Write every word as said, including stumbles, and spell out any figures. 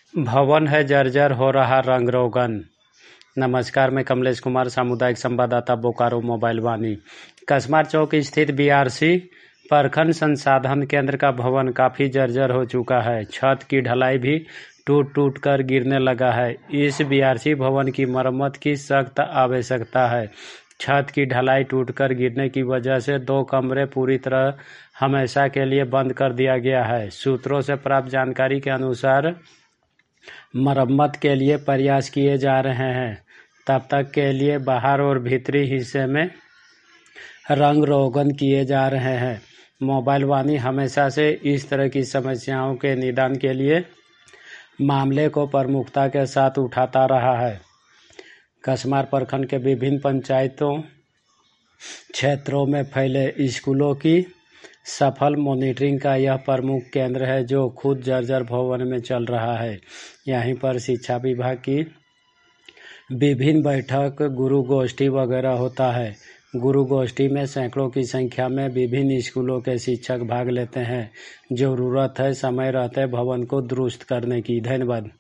भवन है जर्जर, हो रहा रंग रोगन। नमस्कार, मैं कमलेश कुमार, सामुदायिक संवाददाता, बोकारो मोबाइल वाणी। कसमार चौक स्थित बीआरसी प्रखंड संसाधन केंद्र का भवन काफ़ी जर्जर हो चुका है। छत की ढलाई भी टूट टूट कर गिरने लगा है। इस बीआरसी भवन की मरम्मत की सख्त आवश्यकता है। छत की ढलाई टूटकर गिरने की वजह से दो कमरे पूरी तरह हमेशा के लिए बंद कर दिया गया है। सूत्रों से प्राप्त जानकारी के अनुसार मरम्मत के लिए प्रयास किए जा रहे हैं। तब तक के लिए बाहर और भीतरी हिस्से में रंग रोगन किए जा रहे हैं। मोबाइल वाणी हमेशा से इस तरह की समस्याओं के निदान के लिए मामले को प्रमुखता के साथ उठाता रहा है। कसमार प्रखंड के विभिन्न पंचायतों क्षेत्रों में फैले स्कूलों की सफल मॉनिटरिंग का यह प्रमुख केंद्र है, जो खुद जर्जर भवन में चल रहा है। यहीं पर शिक्षा विभाग की विभिन्न बैठक, गुरु गोष्ठी वगैरह होता है। गुरु गोष्ठी में सैकड़ों की संख्या में विभिन्न स्कूलों के शिक्षक भाग लेते हैं। जरूरत है समय रहते भवन को दुरुस्त करने की। धन्यवाद।